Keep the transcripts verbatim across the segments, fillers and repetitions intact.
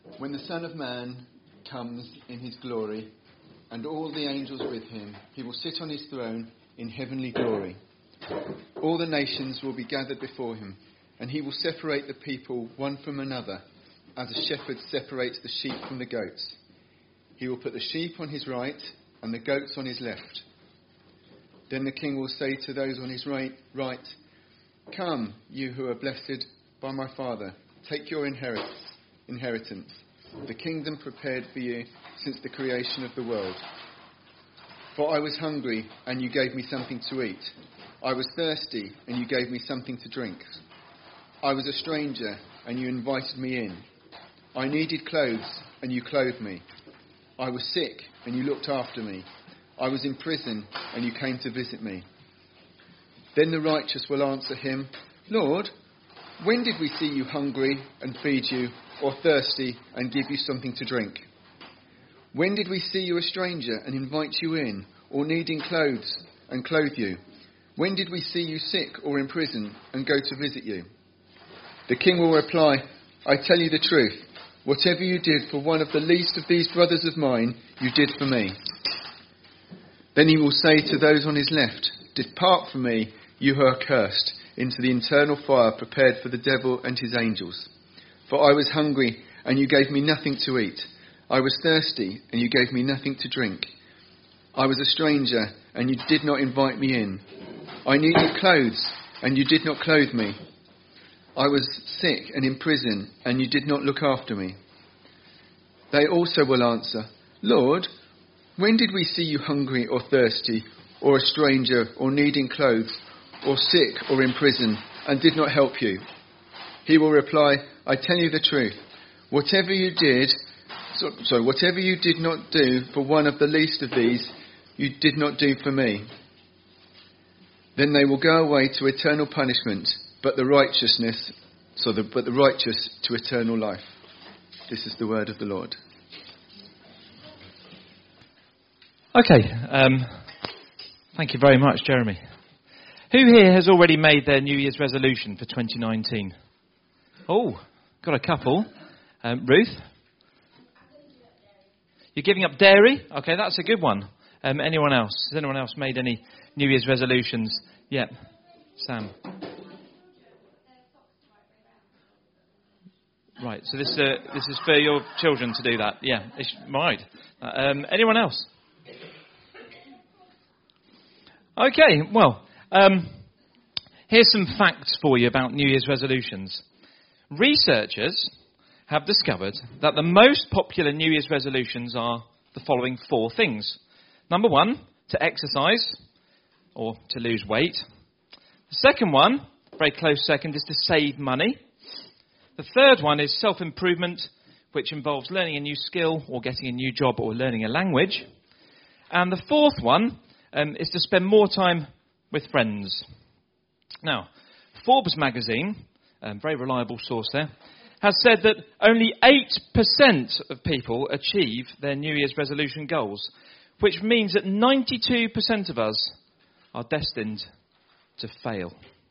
When the Son of Man comes in his glory, and all the angels with him, he will sit on his throne in heavenly glory. All the nations will be gathered before him, and he will separate the people one from another, as a shepherd separates the sheep from the goats. He will put the sheep on his right, and the goats on his left. Then the king will say to those on his right, right, "Come, you who are blessed by my Father, take your inheritance, inheritance, the kingdom prepared for you since the creation of the world. For I was hungry, and you gave me something to eat. I was thirsty, and you gave me something to drink. I was a stranger, and you invited me in. I needed clothes, and you clothed me. I was sick, and you looked after me. I was in prison, and you came to visit me." Then the righteous will answer him, "Lord, when did we see you hungry and feed you, or thirsty and give you something to drink? When did we see you a stranger and invite you in, or needing clothes and clothe you? When did we see you sick or in prison and go to visit you?" The king will reply, "I tell you the truth. Whatever you did for one of the least of these brothers of mine, you did for me." Then he will say to those on his left, "Depart from me, you who are cursed, into the eternal fire prepared for the devil and his angels. For I was hungry, and you gave me nothing to eat. I was thirsty, and you gave me nothing to drink. I was a stranger, and you did not invite me in. I needed clothes, and you did not clothe me. I was sick and in prison, and you did not look after me." They also will answer, "Lord, when did we see you hungry or thirsty, or a stranger, or needing clothes, or sick or in prison, and did not help you?" He will reply, "I tell you the truth. Whatever you did, so, so whatever you did not do for one of the least of these, you did not do for me." Then they will go away to eternal punishment, but the righteousness, so the, but the righteous to eternal life. This is the word of the Lord. Okay, um, thank you very much, Jeremy. Who here has already made their New Year's resolution for twenty nineteen? Oh, got a couple. Um, Ruth? You're giving up dairy? Okay, that's a good one. Um, anyone else? Has anyone else made any New Year's resolutions? Yeah, Sam. Right, so this uh, this is for your children to do that. Yeah, it's right. Uh, um, anyone else? Okay, well, um, here's some facts for you about New Year's resolutions. Researchers have discovered that the most popular New Year's resolutions are the following four things. Number one, to exercise or to lose weight. The second one, very close second, is to save money. The third one is self-improvement, which involves learning a new skill or getting a new job or learning a language. And the fourth one um, is to spend more time with friends. Now, Forbes magazine, a very reliable source there, has said that only eight percent of people achieve their New Year's resolution goals, which means that ninety-two percent of us are destined to fail.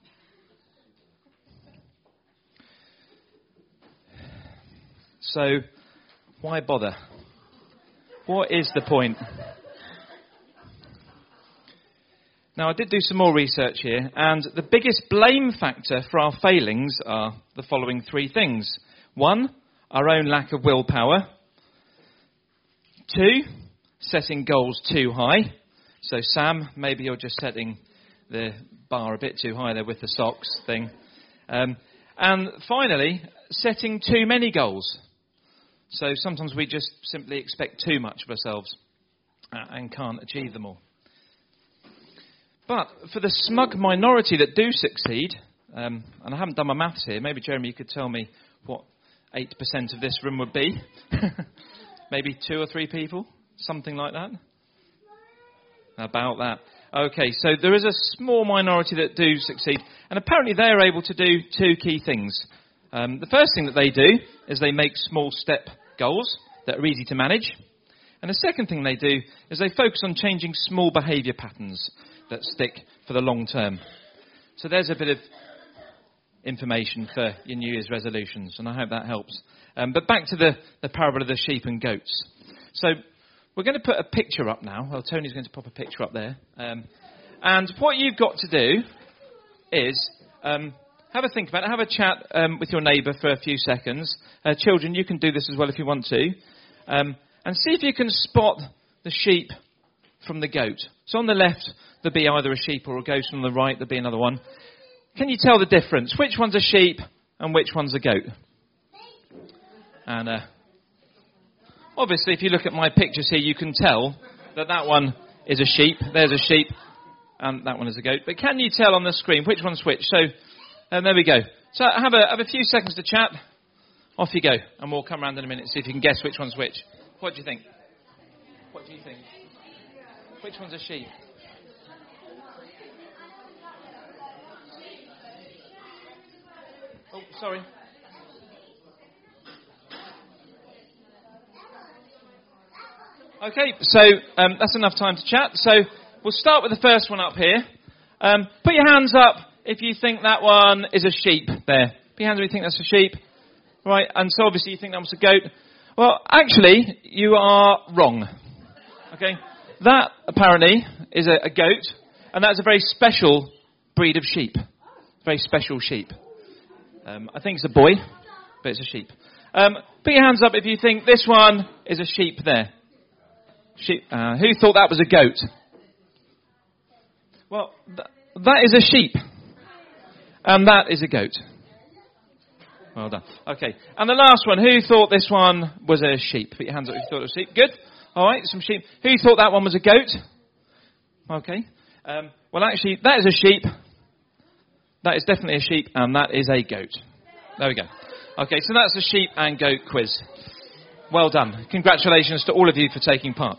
So, why bother? What is the point? Now, I did do some more research here, and the biggest blame factor for our failings are the following three things. One, our own lack of willpower. Two, setting goals too high. So, Sam, maybe you're just setting the bar a bit too high there with the socks thing. Um, and finally, setting too many goals. So sometimes we just simply expect too much of ourselves and can't achieve them all. But for the smug minority that do succeed, um, and I haven't done my maths here, maybe Jeremy you could tell me what eight percent of this room would be. Maybe two or three people, something like that. About that. Okay, so there is a small minority that do succeed, and apparently they're able to do two key things. Um, the first thing that they do is they make small step goals that are easy to manage. And the second thing they do is they focus on changing small behaviour patterns that stick for the long term. So there's a bit of information for your New Year's resolutions, and I hope that helps. Um, but back to the, the parable of the sheep and goats. So we're going to put a picture up now. Well, Tony's going to pop a picture up there. Um, and what you've got to do is um, have a think about it. Have a chat um, with your neighbour for a few seconds. Uh, children, you can do this as well if you want to. Um, and see if you can spot the sheep from the goat. So on the left, there'll be either a sheep or a goat. On the right, there'll be another one. Can you tell the difference? Which one's a sheep and which one's a goat? And uh, obviously, if you look at my pictures here, you can tell that that one is a sheep. There's a sheep, and that one is a goat. But can you tell on the screen which one's which? So, and there we go. So have a have a few seconds to chat. Off you go, and we'll come around in a minute and see if you can guess which one's which. What do you think? What do you think? Which one's a sheep? Oh, sorry. Okay, so um, that's enough time to chat. So we'll start with the first one up here. Um, put your hands up if you think that one is a sheep there. Put your hands up if you think that's a sheep. Right, and so obviously you think that was a goat. Well, actually, you are wrong. Okay, that apparently is a, a goat, and that's a very special breed of sheep. Very special sheep. Um, I think it's a boy, but it's a sheep. Um, put your hands up if you think this one is a sheep there. Sheep. Uh, who thought that was a goat? Well, th- that is a sheep. And that is a goat. Well done. Okay. And the last one, who thought this one was a sheep? Put your hands up if you thought it was a sheep. Good. All right, some sheep. Who thought that one was a goat? Okay. Um, well, actually, that is a sheep. That is definitely a sheep, and that is a goat. There we go. Okay, so that's a sheep and goat quiz. Well done. Congratulations to all of you for taking part.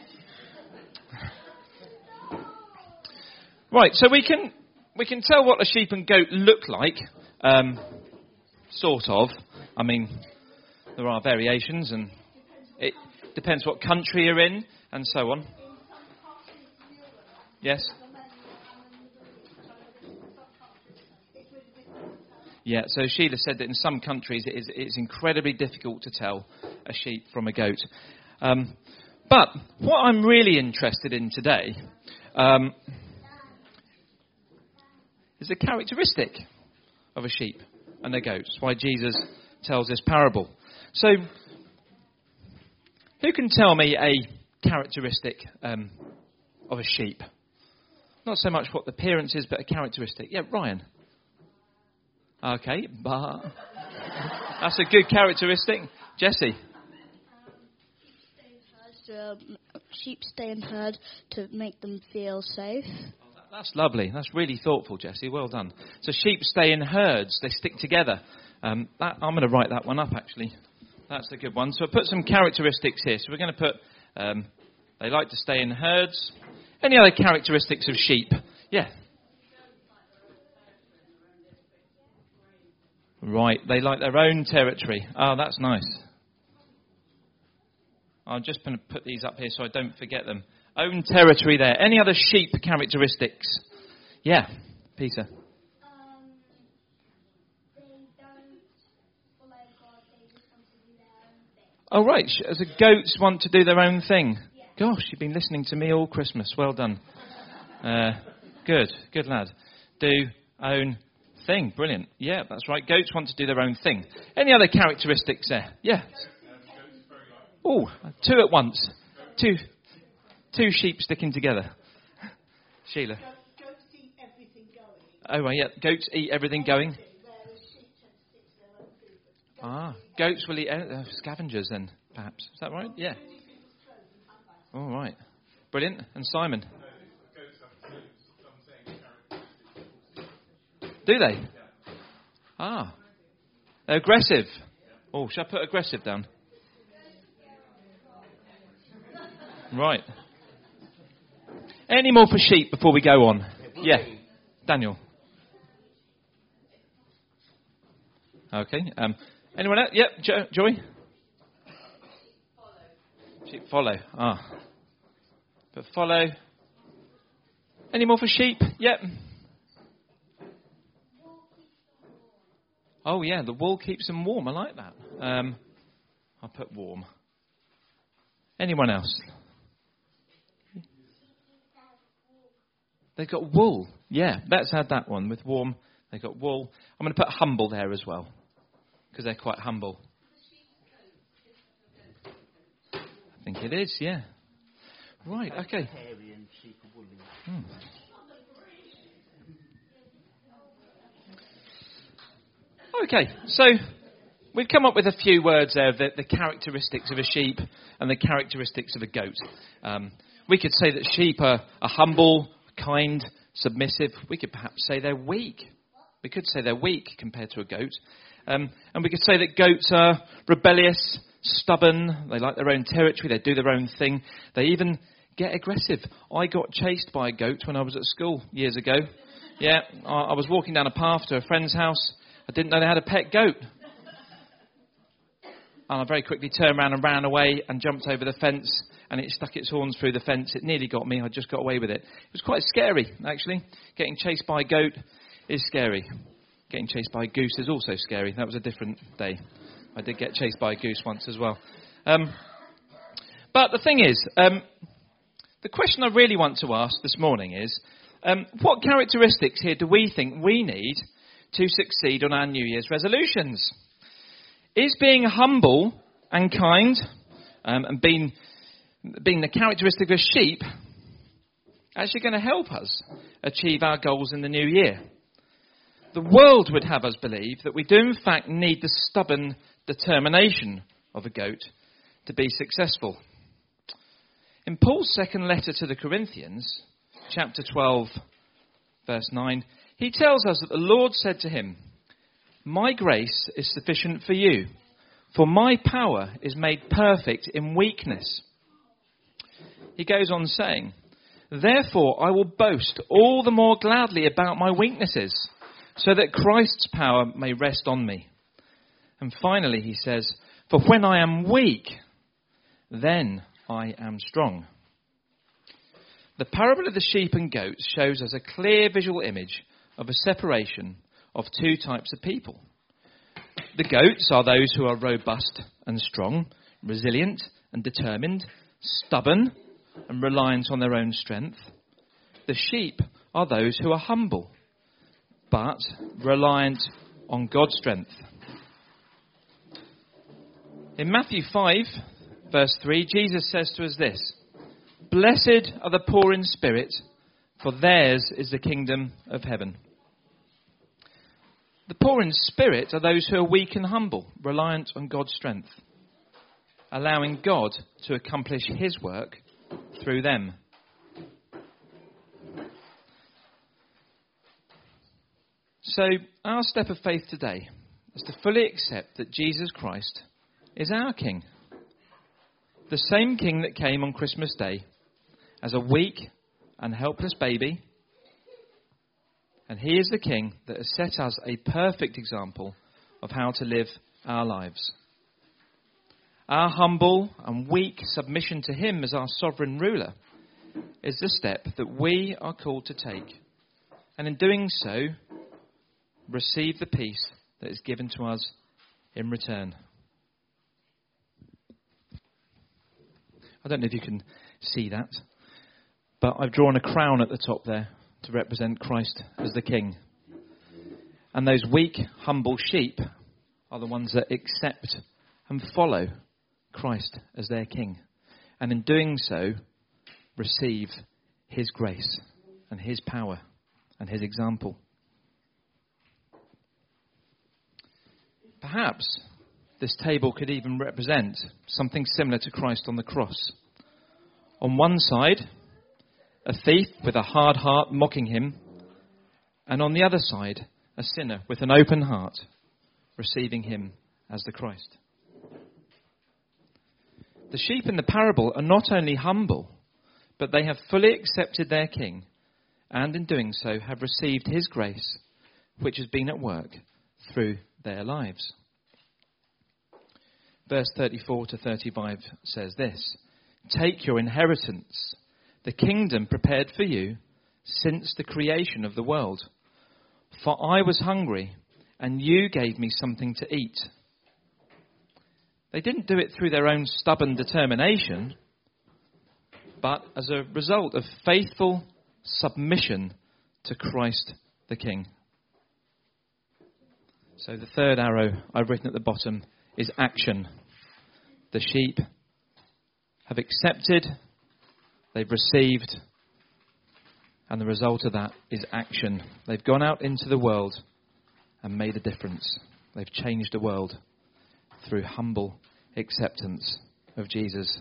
Right, so we can we can tell what a sheep and goat look like, um, sort of. I mean, there are variations, and it depends what country you're in, and so on. Yes? Yeah, so Sheila said that in some countries it is it's incredibly difficult to tell a sheep from a goat. Um, but what I'm really interested in today um, is a characteristic of a sheep and a goat. That's why Jesus tells this parable. So, who can tell me a characteristic um, of a sheep? Not so much what the appearance is, but a characteristic. Yeah, Ryan. Okay, but that's a good characteristic. Jesse? Um, sheep stay in herd to make them feel safe. That's lovely. That's really thoughtful, Jesse. Well done. So sheep stay in herds. They stick together. Um, that, I'm going to write that one up, actually. That's a good one. So I'll put some characteristics here. So we're going to put, um, they like to stay in herds. Any other characteristics of sheep? Yeah. Right, they like their own territory. Oh, that's nice. I'm just going to put these up here so I don't forget them. Own territory there. Any other sheep characteristics? Yeah, Peter. Um, they don't follow God, they just want to do their own thing. Oh, right, as a goats want to do their own thing. Yeah. Gosh, you've been listening to me all Christmas. Well done. Uh, good, good lad. Do own thing. Brilliant. Yeah, that's right. Goats want to do their own thing. Any other characteristics there? Yeah. Oh, two at once. Two, two sheep sticking together. Sheila. Goats eat everything going. Oh, right, yeah. Goats eat everything going. Ah, goats will eat uh, scavengers then, perhaps. Is that right? Yeah. All right. Brilliant. And Simon. Do they? Ah. They're aggressive. Oh, shall I put aggressive down? Right. Any more for sheep before we go on? Yeah. Daniel. Okay. Um, anyone else? Yep. Jo- Joy? Sheep follow. Ah. But follow. Any more for sheep? Yep. Oh, yeah, the wool keeps them warm. I like that. Um, I'll put warm. Anyone else? They've got wool. Yeah, let's add that one with warm. They've got wool. I'm going to put humble there as well, because they're quite humble. I think it is, yeah. Right, okay. Hmm. Okay, so we've come up with a few words there, the, the characteristics of a sheep and the characteristics of a goat. Um, we could say that sheep are, are humble, kind, submissive. We could perhaps say they're weak. We could say they're weak compared to a goat. Um, and we could say that goats are rebellious, stubborn. They like their own territory. They do their own thing. They even get aggressive. I got chased by a goat when I was at school years ago. Yeah, I, I was walking down a path to a friend's house. I didn't know they had a pet goat. And I very quickly turned around and ran away and jumped over the fence, and it stuck its horns through the fence. It nearly got me. I just got away with it. It was quite scary, actually. Getting chased by a goat is scary. Getting chased by a goose is also scary. That was a different day. I did get chased by a goose once as well. Um, but the thing is, um, the question I really want to ask this morning is, um, what characteristics here do we think we need to succeed on our New Year's resolutions? Is being humble and kind um, and being, being the characteristic of a sheep actually going to help us achieve our goals in the new year? The world would have us believe that we do in fact need the stubborn determination of a goat to be successful. In Paul's second letter to the Corinthians, chapter twelve, verse nine, he tells us that the Lord said to him, "My grace is sufficient for you, for my power is made perfect in weakness." He goes on saying, "Therefore I will boast all the more gladly about my weaknesses, so that Christ's power may rest on me." And finally he says, "For when I am weak, then I am strong." The parable of the sheep and goats shows us a clear visual image of a separation of two types of people. The goats are those who are robust and strong, resilient and determined, stubborn and reliant on their own strength. The sheep are those who are humble, but reliant on God's strength. In Matthew five, verse three, Jesus says to us this, "Blessed are the poor in spirit, for theirs is the kingdom of heaven." The poor in spirit are those who are weak and humble, reliant on God's strength, allowing God to accomplish his work through them. So, our step of faith today is to fully accept that Jesus Christ is our King. The same King that came on Christmas Day as a weak and helpless baby. And he is the King that has set us a perfect example of how to live our lives. Our humble and weak submission to him as our sovereign ruler is the step that we are called to take. And in doing so, receive the peace that is given to us in return. I don't know if you can see that, but I've drawn a crown at the top there to represent Christ as the King. And those weak, humble sheep are the ones that accept and follow Christ as their King. And in doing so, receive his grace and his power and his example. Perhaps this table could even represent something similar to Christ on the cross. On one side, a thief with a hard heart mocking him, and on the other side, a sinner with an open heart receiving him as the Christ. The sheep in the parable are not only humble, but they have fully accepted their King, and in doing so have received his grace, which has been at work through their lives. Verse thirty-four to thirty-five says this, "Take your inheritance, the kingdom prepared for you since the creation of the world. For I was hungry, and you gave me something to eat. They didn't do it through their own stubborn determination, but as a result of faithful submission to Christ the King. So the third arrow I've written at the bottom is action. The sheep have accepted, they've received, and the result of that is action. They've gone out into the world and made a difference. They've changed the world through humble acceptance of Jesus.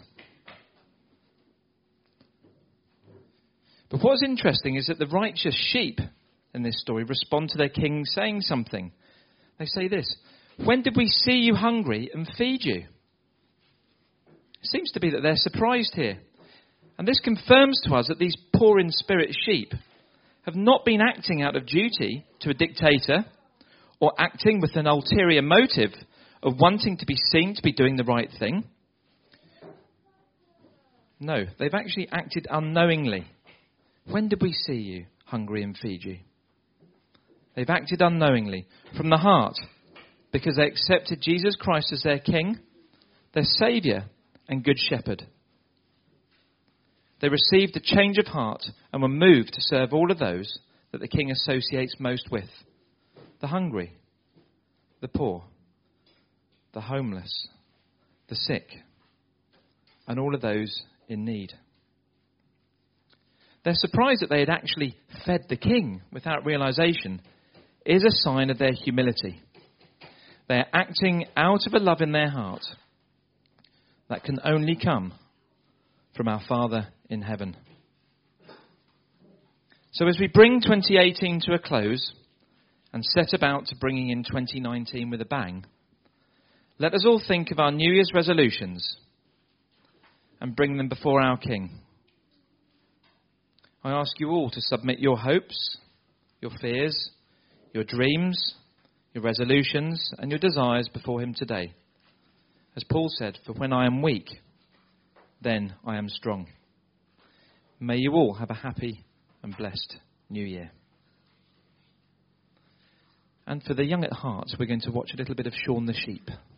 But what's interesting is that the righteous sheep in this story respond to their king saying something. They say this: "When did we see you hungry and feed you?" It seems to be that they're surprised here. And this confirms to us that these poor in spirit sheep have not been acting out of duty to a dictator or acting with an ulterior motive of wanting to be seen to be doing the right thing. No, they've actually acted unknowingly. When did we see you hungry and feed you? They've acted unknowingly from the heart because they accepted Jesus Christ as their King, their Saviour and Good Shepherd. They received a change of heart and were moved to serve all of those that the King associates most with: the hungry, the poor, the homeless, the sick, and all of those in need. Their surprise that they had actually fed the King without realization is a sign of their humility. They are acting out of a love in their heart that can only come from our Father in heaven. So as we bring twenty eighteen to a close and set about to bringing in twenty nineteen with a bang, let us all think of our New Year's resolutions and bring them before our King. I ask you all to submit your hopes, your fears, your dreams, your resolutions and your desires before him today. As Paul said, "For when I am weak, then I am strong." May you all have a happy and blessed New Year. And for the young at heart, we're going to watch a little bit of Shaun the Sheep.